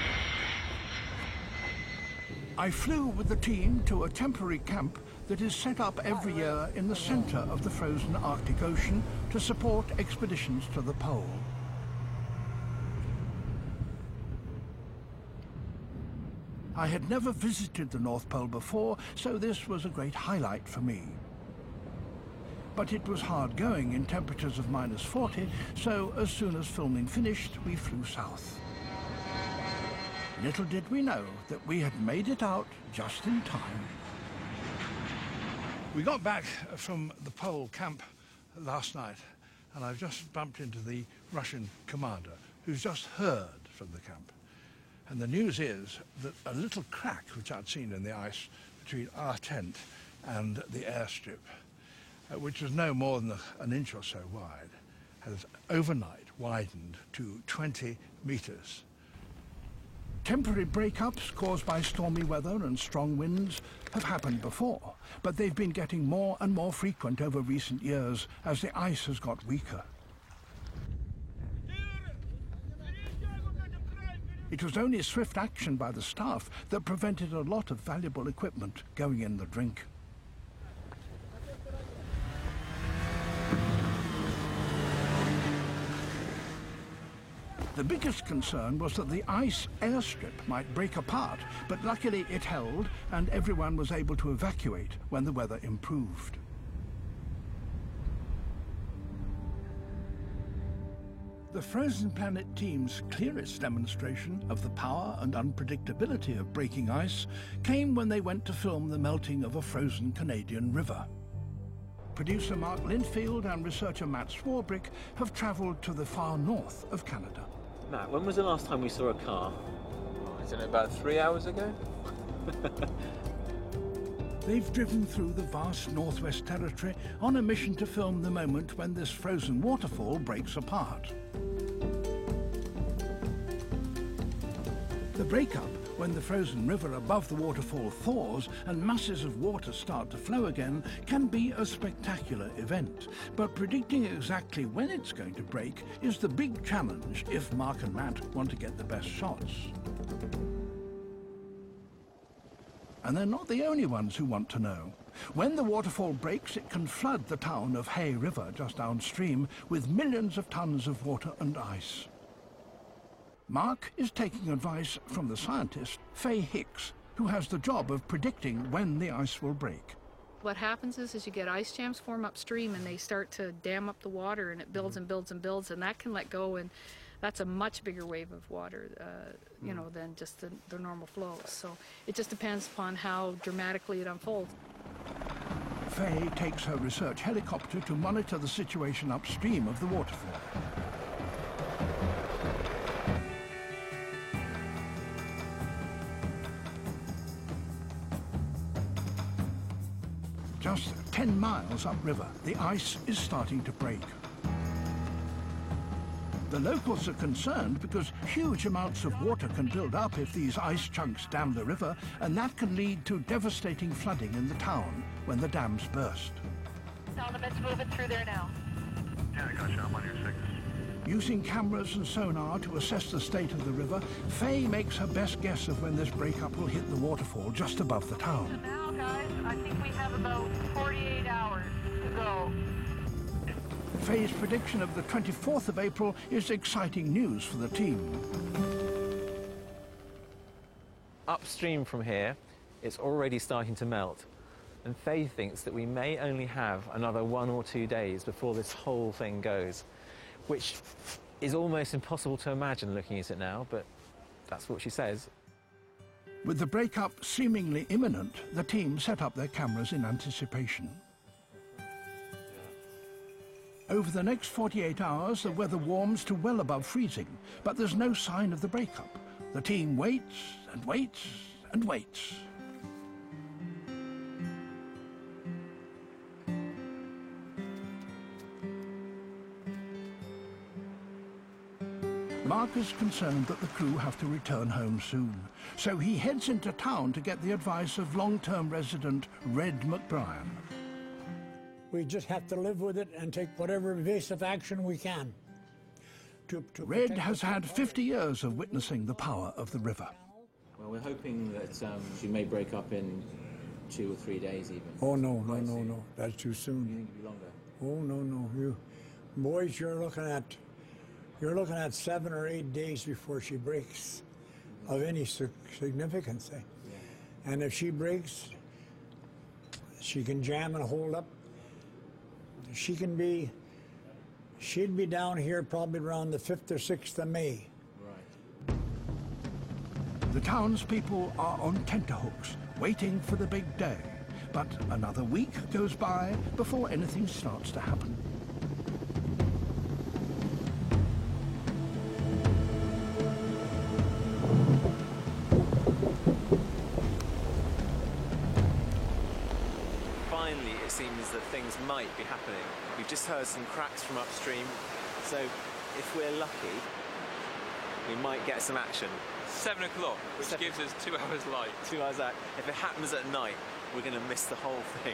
S7: I flew with the team to a temporary camp that is set up every year in the center of the frozen Arctic Ocean to support expeditions to the pole. I had never visited the North Pole before, so this was a great highlight for me. But it was hard going in temperatures of minus forty, so as soon as filming finished, we flew south. Little did we know that we had made it out just in time. We got back from the pole camp last night, and I've just bumped into the Russian commander, who's just heard from the camp. And the news is that a little crack which I'd seen in the ice between our tent and the airstrip, uh, which was no more than a, an inch or so wide, has overnight widened to twenty meters. Temporary breakups caused by stormy weather and strong winds have happened before, but they've been getting more and more frequent over recent years as the ice has got weaker. It was only swift action by the staff that prevented a lot of valuable equipment going in the drink. The biggest concern was that the ice airstrip might break apart, but luckily it held and everyone was able to evacuate when the weather improved. The Frozen Planet team's clearest demonstration of the power and unpredictability of breaking ice came when they went to film the melting of a frozen Canadian river. producer Mark Linfield and researcher Matt Swarbrick have travelled to the far north of Canada.
S9: Matt, when was the last time we saw a car?
S10: Isn't it about three hours ago?
S7: They've driven through the vast Northwest Territory on a mission to film the moment when this frozen waterfall breaks apart. The breakup, when the frozen river above the waterfall thaws and masses of water start to flow again, can be a spectacular event. But predicting exactly when it's going to break is the big challenge if Mark and Matt want to get the best shots. And they're not the only ones who want to know. When the waterfall breaks, it can flood the town of Hay River just downstream with millions of tons of water and ice. Mark is taking advice from the scientist Faye Hicks, who has the job of predicting when the ice will break.
S11: What happens is, is you get ice jams form upstream and they start to dam up the water, and it builds and builds and builds, and that can let go, and that's a much bigger wave of water, uh, you know, than just the, the normal flows. So it just depends upon how dramatically it unfolds.
S7: Faye takes her research helicopter to monitor the situation upstream of the waterfall. Just ten miles upriver, the ice is starting to break. The locals are concerned because huge amounts of water can build up if these ice chunks dam the river, and that can lead to devastating flooding in the town when the dams burst.
S12: Donovan's moving through there now.
S13: Yeah, I got you. I'm on your six.
S7: Using cameras and sonar to assess the state of the river, Faye makes her best guess of when this breakup will hit the waterfall just above the town.
S12: So now, guys, I think we have about forty-eight hours to go.
S7: Faye's prediction of the twenty-fourth of April is exciting news for the team.
S9: Upstream from here, it's already starting to melt. And Faye thinks that we may only have another one or two days before this whole thing goes, which is almost impossible to imagine looking at it now, but that's what she says.
S7: With the breakup seemingly imminent, the team set up their cameras in anticipation. Over the next forty-eight hours, the weather warms to well above freezing, but there's no sign of the breakup. The team waits and waits and waits. Mark is concerned that the crew have to return home soon, so he heads into town to get the advice of long-term resident Red McBrien.
S14: We just have to live with it and take whatever evasive action we can. To, to
S7: Red has had fifty years of witnessing the power of the river.
S9: Well, we're hoping that um, she may break up in two or three days even.
S14: Oh, no, no, no, no. That's too soon.
S9: You think it'll be longer?
S14: Oh, no, no. You, boys, you're looking at, you're looking at seven or eight days before she breaks of any significance. Eh? Yeah. And if she breaks, she can jam and hold up. She can be, she'd be down here probably around the fifth or sixth of May.
S9: Right.
S7: The townspeople are on tenterhooks, waiting for the big day. But another week goes by before anything starts to happen.
S9: Finally, it seems that things might be happening. We've just heard some cracks from upstream, so if we're lucky, we might get some action.
S10: Seven o'clock, which
S9: Seven.
S10: gives us two hours light.
S9: Two hours light. If it happens at night, we're going to miss the whole thing.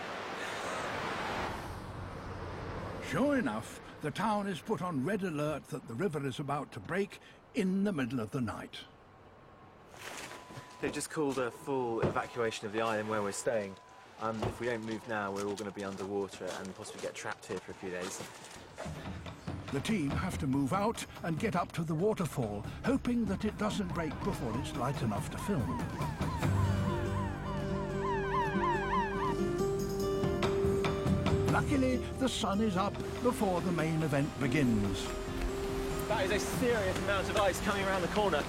S7: Sure enough, the town is put on red alert that the river is about to break in the middle of the night.
S9: They've just called a full evacuation of the island where we're staying. Um, if we don't move now, we're all going to be underwater and possibly get trapped here for a few days.
S7: The team have to move out and get up to the waterfall, hoping that it doesn't break before it's light enough to film. Luckily, the sun is up before the main event begins.
S9: That is a serious amount of ice coming around the corner.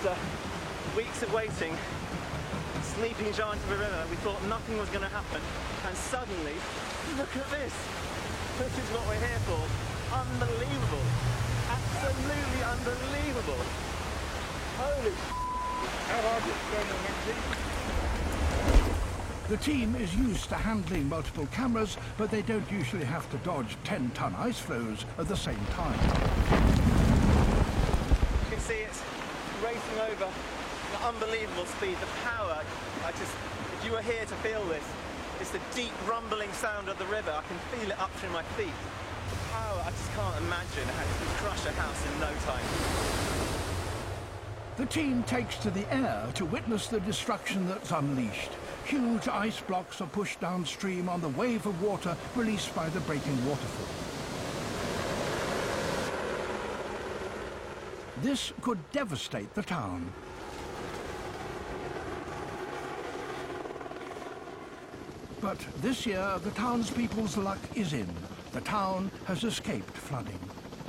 S15: after weeks of waiting, sleeping giant of a river, we thought nothing was going to happen, and suddenly, look at this! This is what we're here for. Unbelievable. Absolutely unbelievable. Holy How hard is it going on next week?
S7: The team is used to handling multiple cameras, but they don't usually have to dodge ten-ton ice flows at the same time.
S15: You can see it's racing over at unbelievable speed. The power, I just, if you were here to feel this, it's the deep rumbling sound of the river. I can feel it up through my feet. The power, I just can't imagine how it can crush a house in no time.
S7: The team takes to the air to witness the destruction that's unleashed. Huge ice blocks are pushed downstream on the wave of water released by the breaking waterfall. This could devastate the town. But this year, the townspeople's luck is in. The town has escaped flooding.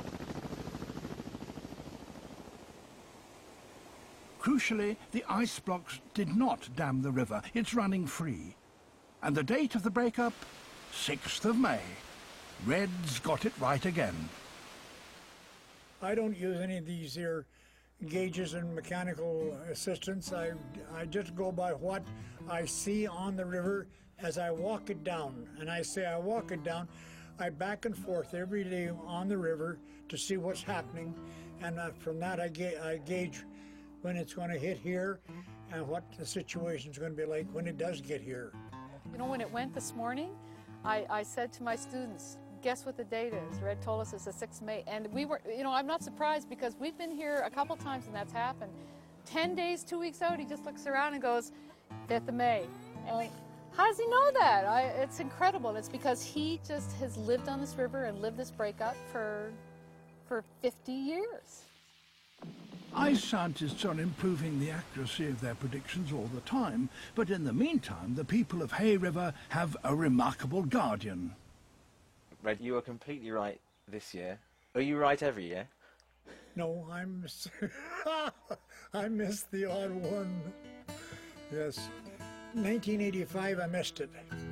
S7: Crucially, the ice blocks did not dam the river. It's running free. And the date of the breakup? sixth of May. Reds got it right again.
S14: I don't use any of these here gauges and mechanical assistance. I, I just go by what I see on the river as I walk it down. And I say I walk it down, I back and forth every day on the river to see what's happening. And uh, from that I, ga I gauge when it's going to hit here and what the situation's going to be like when it does get here.
S11: You know, when it went this morning, I, I said to my students, guess what the date is? Red told us it's the sixth of May. And we were, you know, I'm not surprised because we've been here a couple times and that's happened. Ten days, two weeks out, he just looks around and goes, fifth of May. And like, how does he know that? I, it's incredible. It's because he just has lived on this river and lived this breakup for, for fifty years.
S7: Ice scientists are improving the accuracy of their predictions all the time, but in the meantime, the people of Hay River have a remarkable guardian.
S16: Red, you were completely right this year. Are you right every year?
S14: No, I'm... I missed the odd one. Yes. nineteen eighty-five, I missed it.